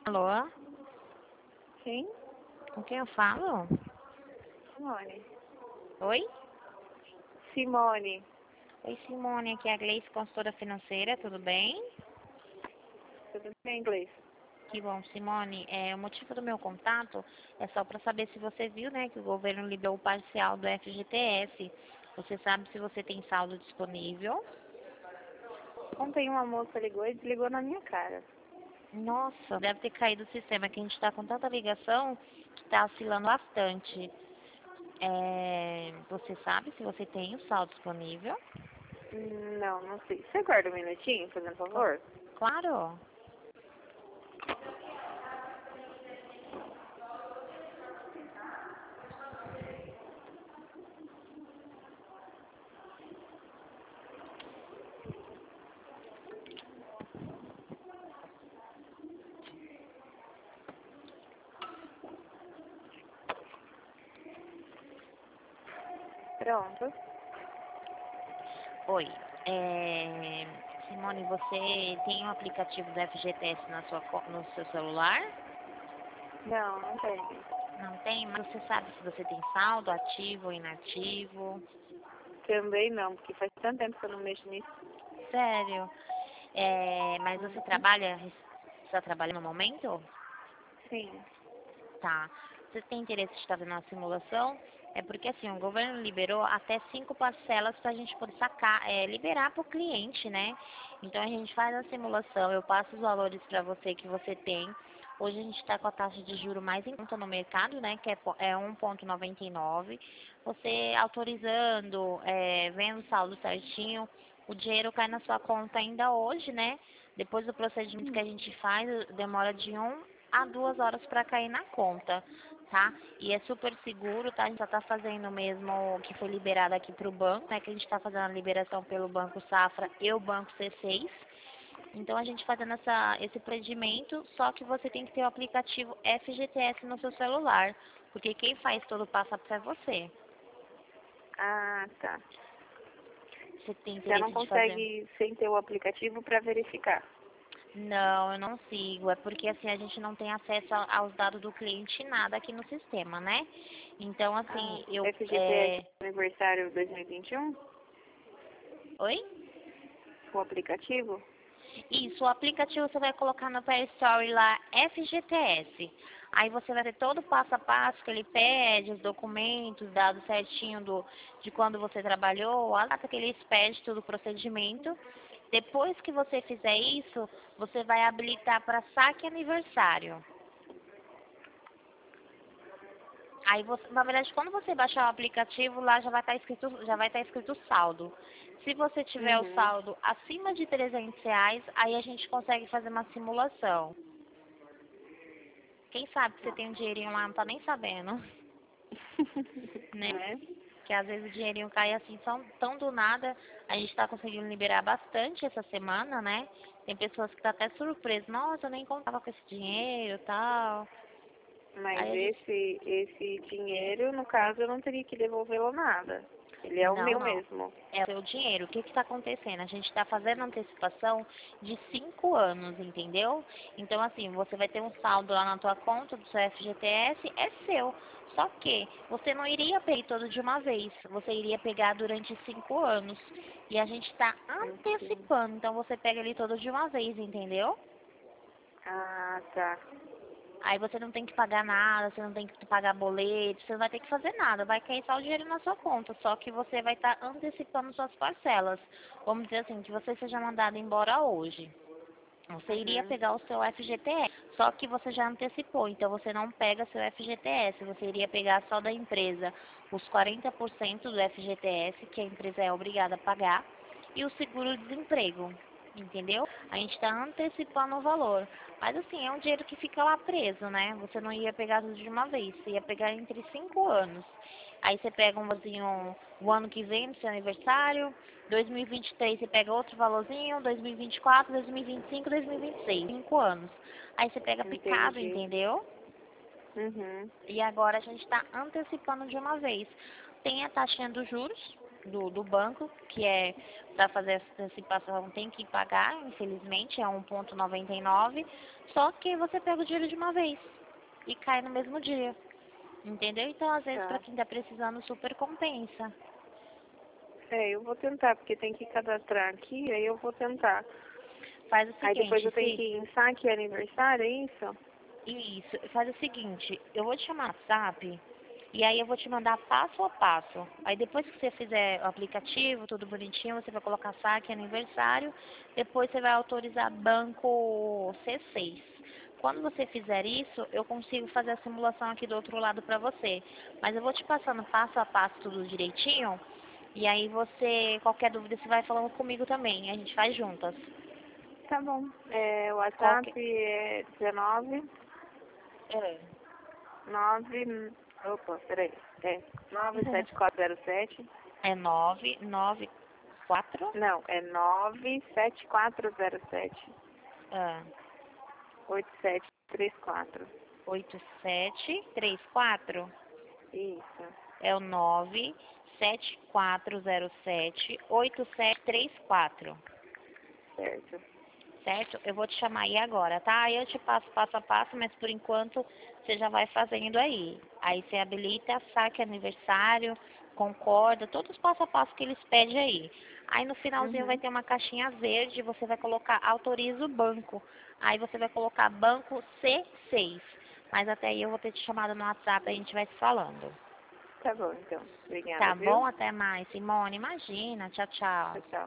Alô? Sim, Com quem eu falo? Simone. Oi? Simone, Oi, Simone, aqui é a Gleice, consultora financeira, tudo bem? tudo bem, inglês? Que bom, Simone. O motivo do meu contato é só para saber se você viu, né, que o governo liberou o parcial do FGTS. Você sabe se você tem saldo disponível? Ontem uma moça ligou e desligou na minha cara. Nossa, deve ter caído o sistema, que a gente está com tanta ligação que está oscilando bastante. Você sabe se você tem o saldo disponível? Não, não sei. Você aguarda um minutinho, fazendo Cla- favor? Claro. Pronto. Oi. Simone, você tem um aplicativo do FGTS no seu celular? Não, não tem. Não tem? Mas você sabe se você tem saldo ativo ou inativo? Também não, porque faz tanto tempo que eu não mexo nisso. Sério? Mas você Uhum. está trabalhando no momento? Sim. Tá. Você tem interesse de estar fazendo uma simulação? É porque assim, o governo liberou até 5 parcelas para a gente poder sacar, liberar para o cliente, né? Então a gente faz a simulação, eu passo os valores para você que você tem. Hoje a gente está com a taxa de juro mais em conta no mercado, né? Que é 1,99. Você autorizando, vendo o saldo certinho, o dinheiro cai na sua conta ainda hoje, né? Depois do procedimento que a gente faz, demora de 1 a 2 horas para cair na conta, tá? E é super seguro, tá? A gente só tá fazendo mesmo o que foi liberado aqui para o banco, né? Que a gente está fazendo a liberação pelo Banco Safra e o Banco C6. Então a gente fazendo esse procedimento, só que você tem que ter o aplicativo FGTS no seu celular, porque quem faz todo o passo a passo é você. Ah, tá. Você tem Já não interesse de fazer? consegue sem ter o aplicativo para verificar. Não, eu não sigo. É porque assim a gente não tem acesso aos dados do cliente nada aqui no sistema, né? Então Ah, assim, FGTS aniversário 2021? Oi? O aplicativo? Isso, o aplicativo você vai colocar no Play Store lá FGTS. Aí você vai ter todo o passo a passo que ele pede, os documentos, dados certinho de quando você trabalhou, a data que eles pedem, todo o procedimento. Depois que você fizer isso, você vai habilitar para saque aniversário. Aí você, na verdade, quando você baixar o aplicativo, lá já vai estar escrito saldo. Se você tiver o Uhum. saldo acima de R$ 300, aí a gente consegue fazer uma simulação. Quem sabe que você tem um dinheirinho lá, não tá nem sabendo, né? Né? Que às vezes o dinheirinho cai assim, tão do nada. A gente tá conseguindo liberar bastante essa semana, né? Tem pessoas que tá até surpresas. Nossa, eu nem contava com esse dinheiro e tal. Mas Aí a gente, esse dinheiro, no caso, eu não teria que devolvê-lo nada. Ele é o não, meu não. mesmo. É o seu dinheiro. O que está acontecendo? A gente está fazendo antecipação de 5 anos, entendeu? Então, assim, você vai ter um saldo lá na tua conta do seu FGTS, é seu. Só que você não iria pegar todo de uma vez. Você iria pegar durante 5 anos. E a gente está Ok. antecipando. Então, você pega ele todo de uma vez, entendeu? Ah, tá. Aí você não tem que pagar nada, você não tem que pagar boleto, você não vai ter que fazer nada, vai cair só o dinheiro na sua conta, só que você vai estar antecipando suas parcelas. Vamos dizer assim, que você seja mandado embora hoje. Você iria Uhum. pegar o seu FGTS, só que você já antecipou, então você não pega seu FGTS, você iria pegar só da empresa os 40% do FGTS, que a empresa é obrigada a pagar, e o seguro-desemprego, entendeu? A gente está antecipando o valor. Mas assim, é um dinheiro que fica lá preso, né? Você não ia pegar tudo de uma vez, você ia pegar entre 5 anos. Aí você pega um valorzinho o ano que vem, no seu aniversário, 2023 você pega outro valorzinho, 2024, 2025, 2026, 5 anos. Aí você pega picado, Entendi. entendeu? Uhum. E agora a gente está antecipando de uma vez. Tem a taxinha dos juros, do banco, que é para fazer essa antecipação tem que pagar, infelizmente, é 1,99, só que você pega o dinheiro de uma vez e cai no mesmo dia. Entendeu? Então, às vezes, para Tá. quem está precisando, super compensa. Eu vou tentar, porque tem que cadastrar aqui, aí eu vou tentar. Faz o Aí depois seguinte, eu tenho que ir em saque aniversário, é isso? faz o seguinte, eu vou te chamar no WhatsApp e aí eu vou te mandar passo a passo. Aí depois que você fizer o aplicativo, tudo bonitinho, você vai colocar saque aniversário, depois você vai autorizar banco C6. Quando você fizer isso, eu consigo fazer a simulação aqui do outro lado para você. Mas eu vou te passando passo a passo tudo direitinho, e aí você, qualquer dúvida, você vai falando comigo também, a gente faz juntas. Tá bom. O Qualquer... WhatsApp é 19 É. 9. Opa, peraí. É 97407. É 994 Não, é 97407 ah, 8734. 8734. Isso, É o 97407 8734. certo. Certo? Eu vou te chamar aí agora, tá? Aí eu te passo passo a passo, mas por enquanto você já vai fazendo aí. Aí você habilita, saque aniversário, concorda, todos os passo a passo que eles pedem aí. Aí no finalzinho vai Uhum. ter uma caixinha verde, você vai colocar autoriza o banco. Aí você vai colocar banco C6. Mas até aí eu vou ter te chamado no WhatsApp, a gente vai se falando. Tá bom, então. Obrigada, Tá bom? viu? Até mais, Simone. Imagina. Tchau, tchau. Tchau, tchau.